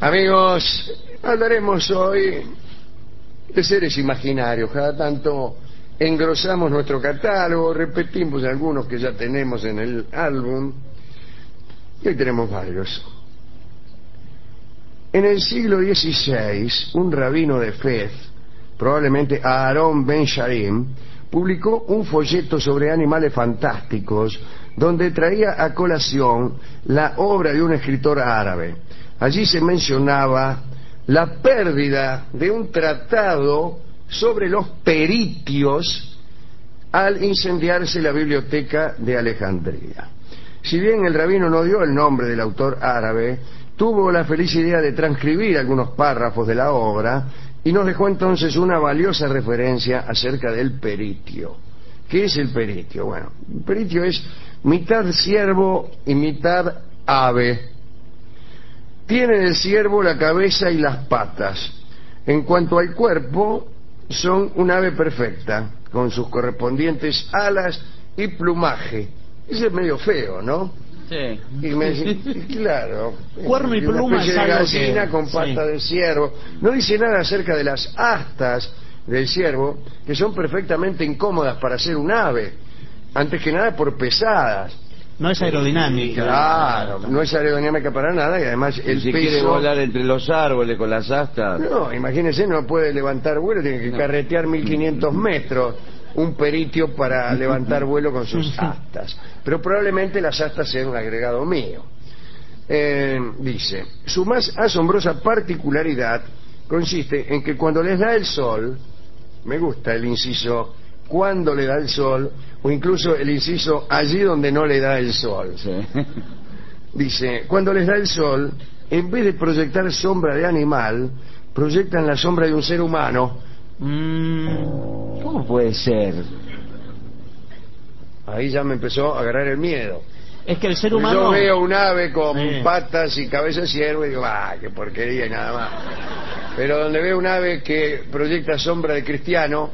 Amigos, hablaremos hoy de seres imaginarios. Cada tanto engrosamos nuestro catálogo, repetimos algunos que ya tenemos en el álbum, y hoy tenemos varios. En el siglo XVI, un rabino de Fez, probablemente Aarón Ben Sharim, publicó un folleto sobre animales fantásticos donde traía a colación la obra de un escritor árabe. Allí se mencionaba la pérdida de un tratado sobre los peritios al incendiarse la biblioteca de Alejandría. Si bien el rabino no dio el nombre del autor árabe, tuvo la feliz idea de transcribir algunos párrafos de la obra y nos dejó entonces una valiosa referencia acerca del peritio. ¿Qué es el peritio? Bueno, el peritio es mitad ciervo y mitad ave. Tiene el ciervo la cabeza y las patas. En cuanto al cuerpo, son un ave perfecta, con sus correspondientes alas y plumaje. Ese es medio feo, ¿no? Sí. Claro. Cuerno y pluma una especie es de algo gallina que... con pata sí. de ciervo. No dice nada acerca de las astas del ciervo, que son perfectamente incómodas para ser un ave. Antes que nada por pesadas. No es aerodinámica. Claro, no es aerodinámica para nada y además el si peso... quiere volar entre los árboles con las astas. No, imagínense, no puede levantar vuelo, tiene que carretear 1500 metros un peritio para levantar vuelo con sus astas. Pero probablemente las astas sean un agregado mío. Dice, su más asombrosa particularidad consiste en que cuando les da el sol, me gusta el inciso cuando le da el sol, o incluso el inciso allí donde no le da el sol. Sí. Dice, cuando les da el sol, en vez de proyectar sombra de animal, proyectan la sombra de un ser humano. ¿Cómo puede ser? Ahí ya me empezó a agarrar el miedo. Es que el ser Porque humano... yo veo un ave con Sí. patas y cabeza de ciervo y digo, qué porquería y nada más. Pero donde veo un ave que proyecta sombra de cristiano,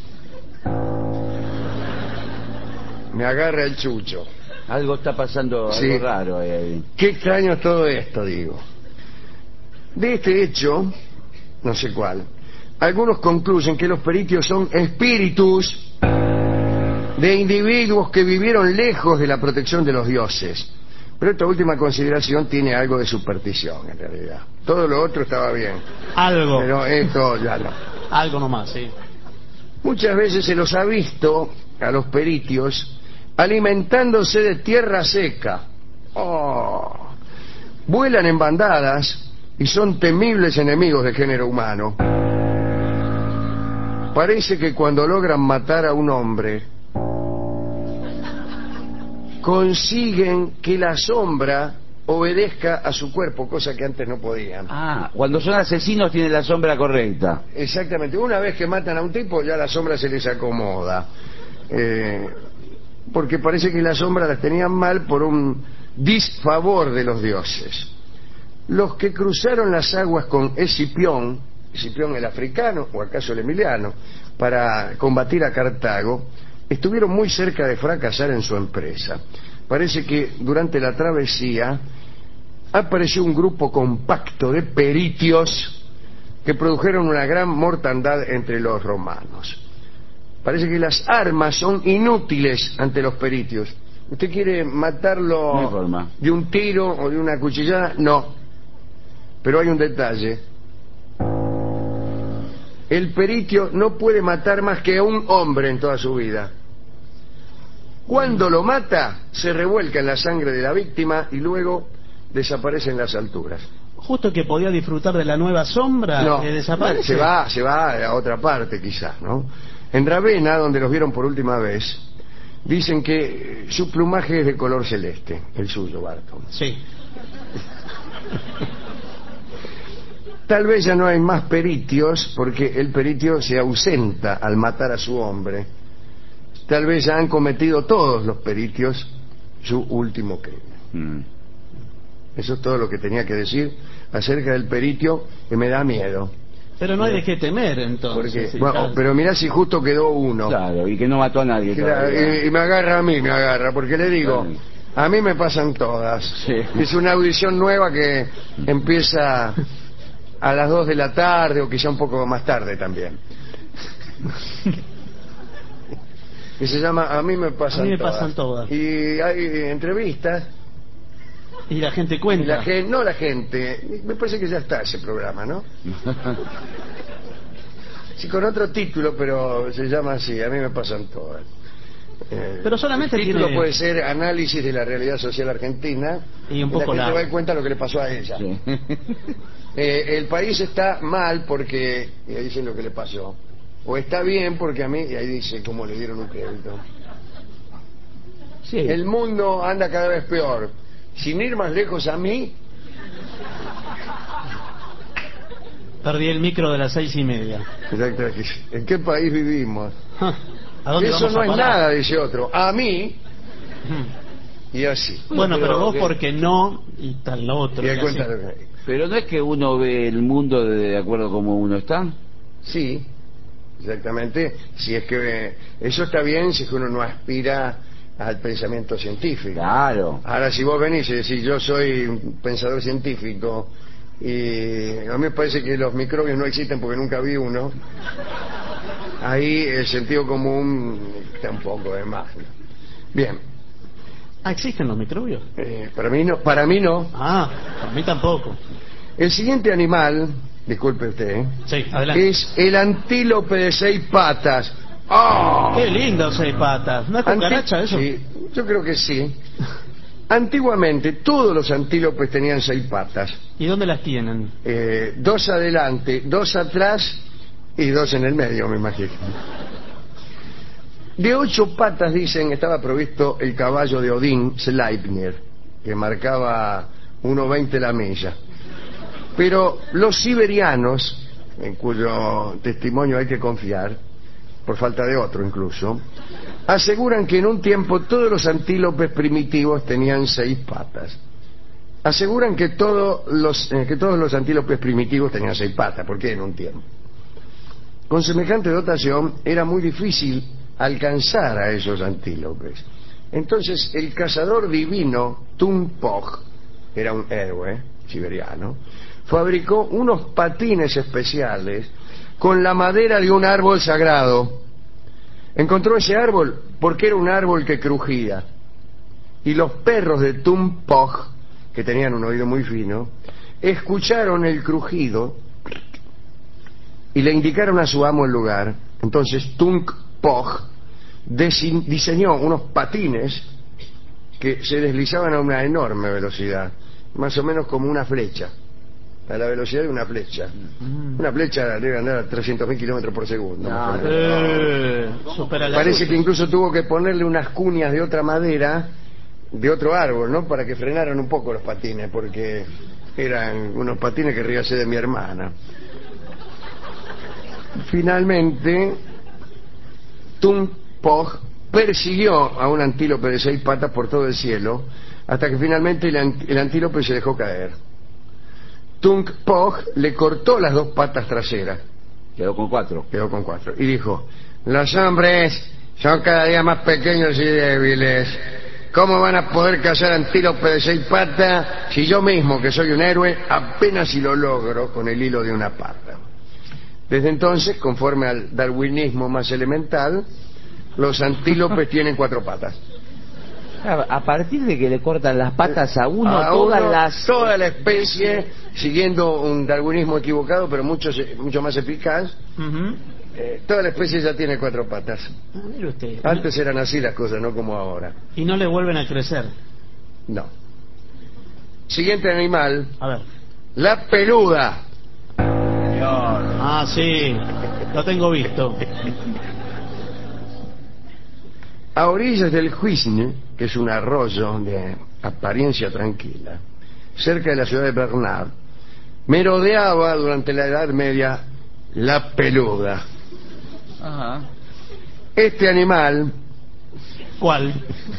me agarra el chucho. Algo está pasando, Sí. algo raro ahí. Qué extraño es todo esto, digo. De este hecho, no sé cuál, algunos concluyen que los peritios son espíritus de individuos que vivieron lejos de la protección de los dioses. Pero esta última consideración tiene algo de superstición, en realidad. Todo lo otro estaba bien. Algo. Pero esto ya no. Algo nomás, sí. Muchas veces se los ha visto a los peritios alimentándose de tierra seca. Vuelan en bandadas y son temibles enemigos del género humano. Parece que cuando logran matar a un hombre, consiguen que la sombra obedezca a su cuerpo, cosa que antes no podían. Cuando son asesinos tienen la sombra correcta. Exactamente. Una vez que matan a un tipo, ya la sombra se les acomoda. Porque parece que la sombra las tenían mal por un disfavor de los dioses. Los que cruzaron las aguas con Escipión el africano, o acaso el emiliano, para combatir a Cartago, estuvieron muy cerca de fracasar en su empresa. Parece que durante la travesía apareció un grupo compacto de peritios que produjeron una gran mortandad entre los romanos. Parece que las armas son inútiles ante los peritios. ¿Usted quiere matarlo No hay forma. de un tiro o de una cuchillada? No. Pero hay un detalle. El peritio no puede matar más que a un hombre en toda su vida. Cuando lo mata, se revuelca en la sangre de la víctima y luego desaparece en las alturas. Justo que podía disfrutar de la nueva sombra, No, desaparece. se va a otra parte quizás, ¿no? En Ravenna, donde los vieron por última vez, dicen que su plumaje es de color celeste, el suyo, Barton. Sí. Tal vez ya no hay más peritios porque el peritio se ausenta al matar a su hombre. Tal vez ya han cometido todos los peritios su último crimen. Eso es todo lo que tenía que decir acerca del peritio, que me da miedo. Pero no hay de qué temer, entonces. Porque, sí, bueno, claro. pero mirá si justo quedó uno. Claro, y que no mató a nadie. Claro, todavía. y me agarra a mí, porque le digo, Claro. A mí me pasan todas. Sí. Es una audición nueva que empieza a las 2 de la tarde o quizá un poco más tarde también. Y se llama A mí me pasan A mí me todas. pasan todas. Y hay entrevistas. Y la gente Y cuenta. la gente, no la gente, me parece que ya está ese programa, ¿no? Sí, con otro título, pero se llama así, A mí me pasan todas. Pero solamente el título tiene- puede ser Análisis de la realidad social argentina. Y un poco la gente largo. va a cuenta lo que le pasó a ella. Sí. El país está mal porque, y ahí dicen lo que le pasó, o está bien porque a mí, y ahí dice cómo le dieron un crédito. Sí. El mundo anda cada vez peor. Sin ir más lejos, a mí Perdí el micro de las 6:30. ¿en qué país vivimos? ¿A dónde Eso vamos no a es parar? nada, dice otro. A mí, Ujú. y así. Bueno, pero vos que- porque no y tal lo otro. Y y ahí así. cuenta lo que- Pero no es que uno ve el mundo de acuerdo a cómo uno está. Sí, exactamente. Si es que eso está bien si es que uno no aspira al pensamiento científico. Claro. Ahora, si vos venís y decís, yo soy un pensador científico y a mí me parece que los microbios no existen porque nunca vi uno, ahí el sentido común está un poco de más. Bien, Ah, ¿existen los microbios? para mí no. Para mí no. Ah, a mí tampoco. El siguiente animal, disculpe usted, Sí, adelante. es el antílope de 6 patas. ¡Oh! Qué lindo 6 patas. ¿No es cucaracha eso? Sí, yo creo que sí. Antiguamente todos los antílopes tenían 6 patas. ¿Y dónde las tienen? 2 adelante, 2 atrás y 2 en el medio, me imagino. De 8 patas, dicen, estaba provisto el caballo de Odín, Sleipnir, que marcaba 1:20 la milla. Pero los siberianos, en cuyo testimonio hay que confiar, por falta de otro incluso, aseguran que en un tiempo todos los antílopes primitivos tenían 6 patas. Aseguran que todos los antílopes primitivos tenían 6 patas. ¿Por qué en un tiempo? Con semejante dotación era muy difícil alcanzar a esos antílopes. Entonces el cazador divino Tung-Pog, que era un héroe siberiano, fabricó unos patines especiales con la madera de un árbol sagrado. Encontró ese árbol porque era un árbol que crujía. Y los perros de Tung-Pog, que tenían un oído muy fino, escucharon el crujido y le indicaron a su amo el lugar. Entonces Tung-Pog diseñó unos patines que se deslizaban a una enorme velocidad, más o menos como una flecha, a la velocidad de una flecha. Una flecha debe andar a 300.000 kilómetros por segundo. Más o menos. Supera la Parece luz. que incluso tuvo que ponerle unas cuñas de otra madera, de otro árbol, ¿no? Para que frenaran un poco los patines, porque eran unos patines que ríase de mi hermana. Finalmente, Tung-Pog persiguió a un antílope de 6 patas por todo el cielo, hasta que finalmente el antílope se dejó caer. Tung-Pog le cortó las 2 patas traseras, Quedó con 4. quedó con 4, y dijo: los hombres son cada día más pequeños y débiles. ¿Cómo van a poder cazar antílopes de 6 patas si yo mismo, que soy un héroe, apenas si lo logro con el hilo de una pata? Desde entonces, conforme al darwinismo más elemental, los antílopes tienen 4 patas. A partir de que le cortan las patas a uno, toda la especie, siguiendo un darwinismo equivocado, pero mucho más eficaz, Ujú. toda la especie ya tiene 4 patas. Ah, mire usted. Antes eran así las cosas, no como ahora. Y no le vuelven a crecer. No. Siguiente animal, A ver. la peluda. Ah, sí. Lo tengo visto. A orillas del Huisne, que es un arroyo de apariencia tranquila, cerca de la ciudad de Bernard, merodeaba durante la Edad Media la peluda. Ajá. Este animal, ¿Cuál?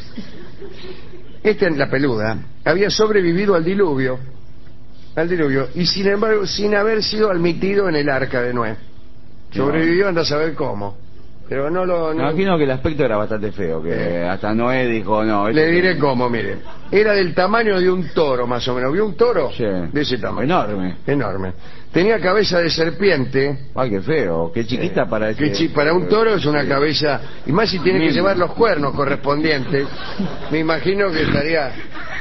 la peluda, había sobrevivido al diluvio, y sin embargo, sin haber sido admitido en el arca de Noé. Sobrevivió, anda a saber cómo. Pero no lo... Me imagino que el aspecto era bastante feo, que hasta Noé dijo, no... Le diré cómo, mire. Era del tamaño de un toro, más o menos. ¿Vio un toro? Sí. De ese tamaño. Enorme. Enorme. Tenía cabeza de serpiente. Ay, qué feo, qué chiquita para ese... Para un toro es una cabeza... Y más si tiene que llevar los cuernos correspondientes. Me imagino que estaría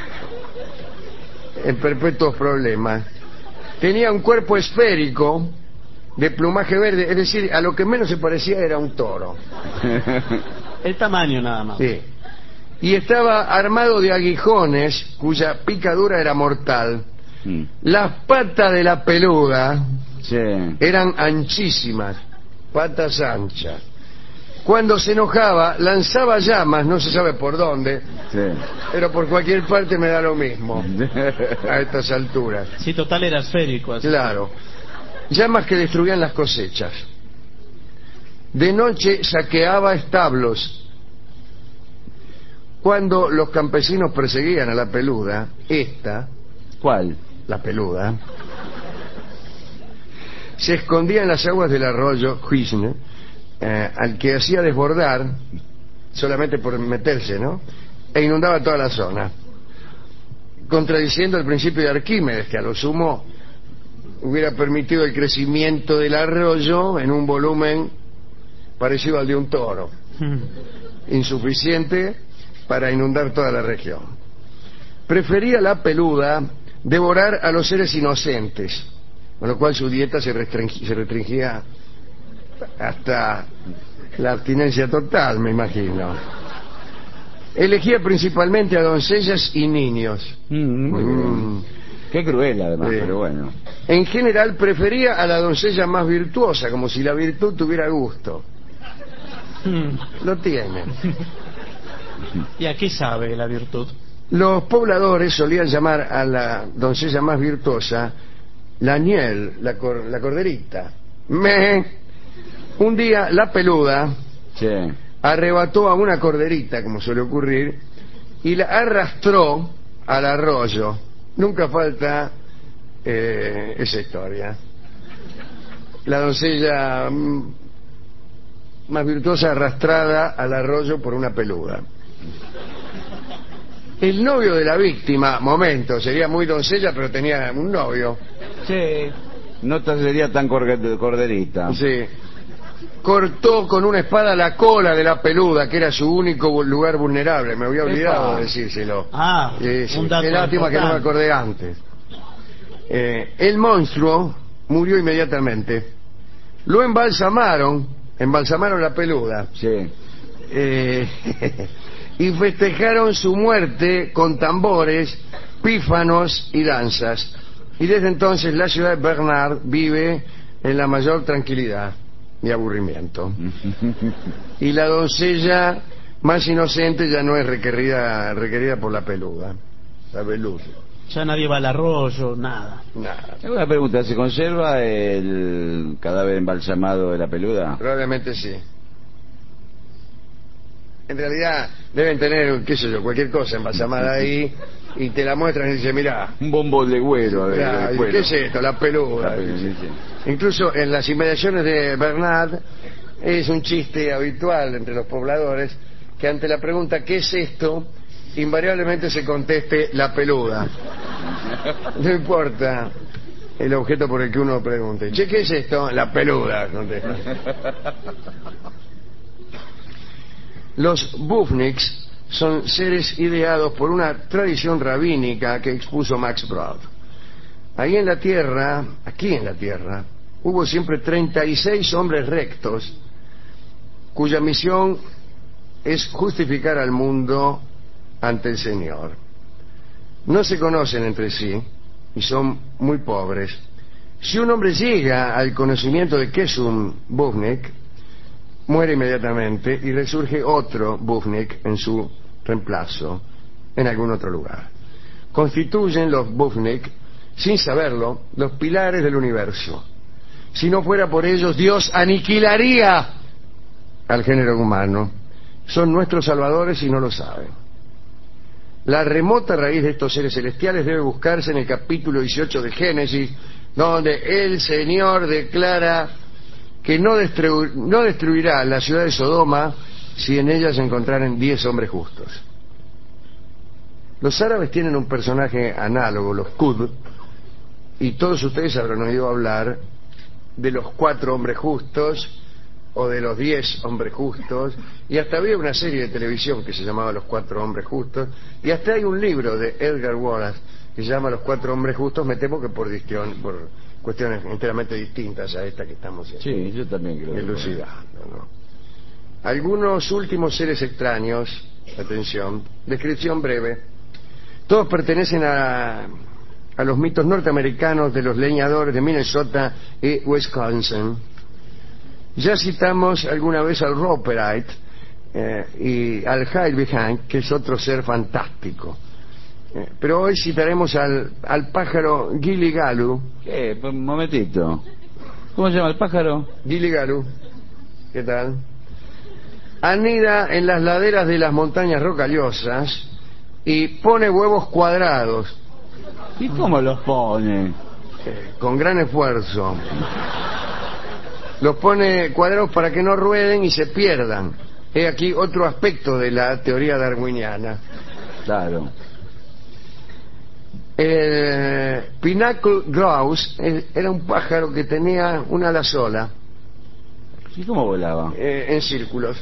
en perpetuos problemas. Tenía un cuerpo esférico de plumaje verde, es decir, a lo que menos se parecía era un toro. El tamaño nada más. Sí. Y estaba armado de aguijones cuya picadura era mortal. Las patas de la peluda eran anchísimas, patas anchas. Cuando se enojaba, lanzaba llamas, no se sabe por dónde, pero por cualquier parte me da lo mismo a estas alturas. Sí, total era esférico. Así. Claro. Llamas que destruían las cosechas. De noche saqueaba establos. Cuando los campesinos perseguían a la peluda, ¿Cuál? La peluda, se escondía en las aguas del arroyo Huisne, al que hacía desbordar, solamente por meterse, ¿no? E inundaba toda la zona, contradiciendo el principio de Arquímedes, que a lo sumo hubiera permitido el crecimiento del arroyo en un volumen parecido al de un toro, insuficiente para inundar toda la región. Prefería la peluda devorar a los seres inocentes, con lo cual su dieta se restringía hasta la abstinencia total, me imagino. Elegía principalmente a doncellas y niños. Muy bien. Qué cruel, además, pero bueno. En general prefería a la doncella más virtuosa, como si la virtud tuviera gusto. Lo tiene. ¿Y a qué sabe la virtud? Los pobladores solían llamar a la doncella más virtuosa la ñel, la corderita. Un día la peluda arrebató a una corderita, como suele ocurrir, y la arrastró al arroyo. Nunca falta esa historia. La doncella más virtuosa arrastrada al arroyo por una peluda. El novio de la víctima, sería muy doncella, pero tenía un novio. Sí. No sería tan corderita. Sí. Cortó con una espada la cola de la peluda, que era su único lugar vulnerable. Me había olvidado de decírselo. Un dato qué lástima importante. que no me acordé antes. El monstruo murió inmediatamente. Lo embalsamaron la peluda. Sí. Y festejaron su muerte con tambores, pífanos y danzas. Y desde entonces la ciudad de Bernard vive en la mayor tranquilidad y aburrimiento. Y la doncella más inocente ya no es requerida por la peluda, la peluda. Ya nadie va al arroyo, nada. Una pregunta, ¿se conserva el cadáver embalsamado de la peluda? Probablemente sí. En realidad deben tener, qué sé yo, cualquier cosa embalsamada ahí, y te la muestran y dice, mirá, un bombo de güero. ¿Qué es esto? La peluda. Incluso en las inmediaciones de Bernard es un chiste habitual entre los pobladores que ante la pregunta ¿qué es esto? Invariablemente se conteste la peluda. No importa el objeto por el que uno pregunte. Che, ¿qué es esto? La peluda, contesta. Los bufniks son seres ideados por una tradición rabínica que expuso Max Brod. Aquí en la Tierra, hubo siempre 36 hombres rectos cuya misión es justificar al mundo ante el Señor. No se conocen entre sí y son muy pobres. Si un hombre llega al conocimiento de qué es un bufnik, muere inmediatamente y resurge otro bufnik en su reemplazo en algún otro lugar. Constituyen los bufnik, sin saberlo, los pilares del universo. Si no fuera por ellos, Dios aniquilaría al género humano. Son nuestros salvadores y no lo saben. La remota raíz de estos seres celestiales debe buscarse en el capítulo 18 de Génesis, donde el Señor declara que no destruirá la ciudad de Sodoma si en ella se encontraran 10 hombres justos. Los árabes tienen un personaje análogo, los Qud, y todos ustedes habrán oído hablar de los 4 hombres justos o de los 10 hombres justos, y hasta había una serie de televisión que se llamaba Los 4 hombres justos, y hasta hay un libro de Edgar Wallace que se llama Los 4 hombres justos, me temo que por cuestiones enteramente distintas a esta que estamos sí, yo también creo elucidando, ¿no? Algunos últimos seres extraños, atención, descripción breve, todos pertenecen a los mitos norteamericanos de los leñadores de Minnesota y Wisconsin. Ya citamos alguna vez al Roperite y al Heilbehank, que es otro ser fantástico. Pero hoy citaremos al pájaro Gilligalu. ¿Qué? Un momentito. ¿Cómo se llama el pájaro? Gilligalu. ¿Qué tal? Anida en las laderas de las montañas rocallosas y pone huevos cuadrados. ¿Y cómo los pone? Con gran esfuerzo. Los pone cuadrados para que no rueden y se pierdan. He aquí otro aspecto de la teoría darwiniana. Claro. El Pinnacle Grouse era un pájaro que tenía una ala sola. ¿Y cómo volaba? En círculos.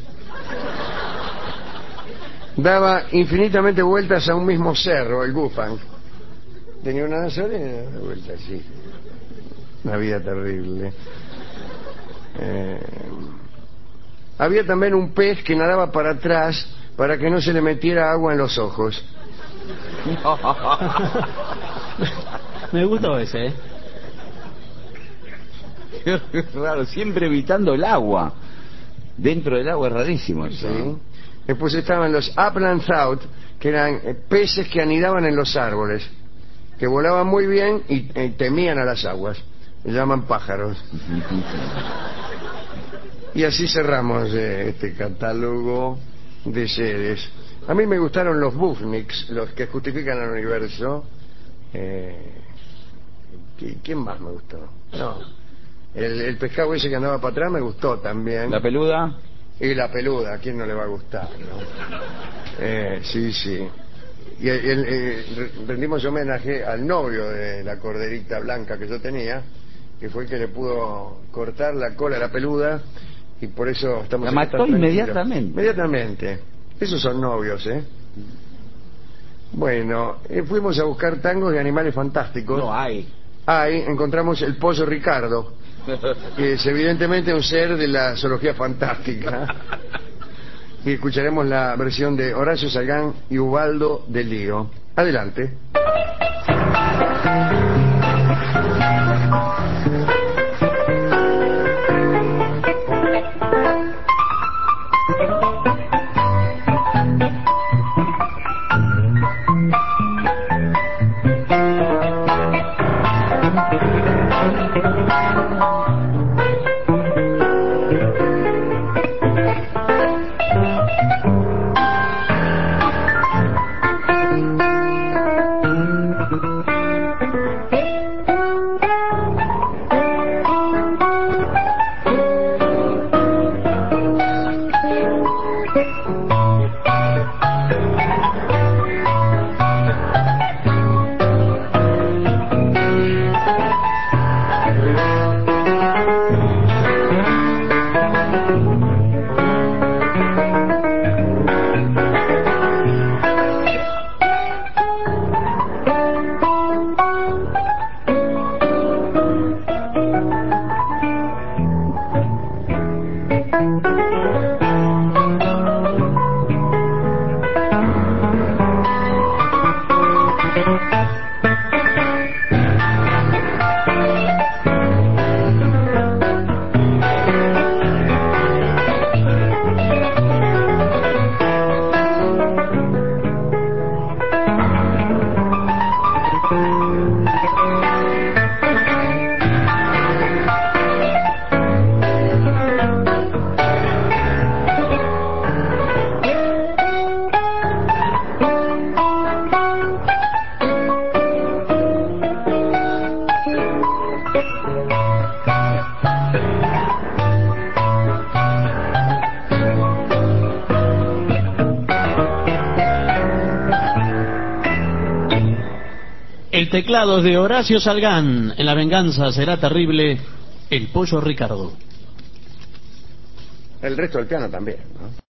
Daba infinitamente vueltas a un mismo cerro, el Gufang. Tenía una ala sola y una vuelta así. Una vida terrible. Había también un pez que nadaba para atrás para que no se le metiera agua en los ojos. Me gustó ese, Qué raro, siempre evitando el agua. Dentro del agua es rarísimo eso. Sí. Después estaban los Upland Trout, que eran peces que anidaban en los árboles, que volaban muy bien y temían a las aguas. Se llaman pájaros. Y así cerramos este catálogo de seres. A mí me gustaron los Bufniks, los que justifican el universo. ¿Quién más me gustó? No, el pescado ese que andaba para atrás me gustó también. ¿La peluda? Y la peluda, ¿a quién no le va a gustar, no? Sí, sí. Y rendimos homenaje al novio de la corderita blanca que yo tenía, que fue el que le pudo cortar la cola a la peluda, y por eso estamos... La mató inmediatamente. Inmediatamente. Esos son novios, ¿eh? Bueno, fuimos a buscar tangos de animales fantásticos. No hay. Ahí encontramos el pollo Ricardo, que es evidentemente un ser de la zoología fantástica. Y escucharemos la versión de Horacio Salgán y Ubaldo del Lío. Adelante. El teclado es de Horacio Salgán. En La venganza será terrible, el Pollo Ricardo. El resto del piano también, ¿no?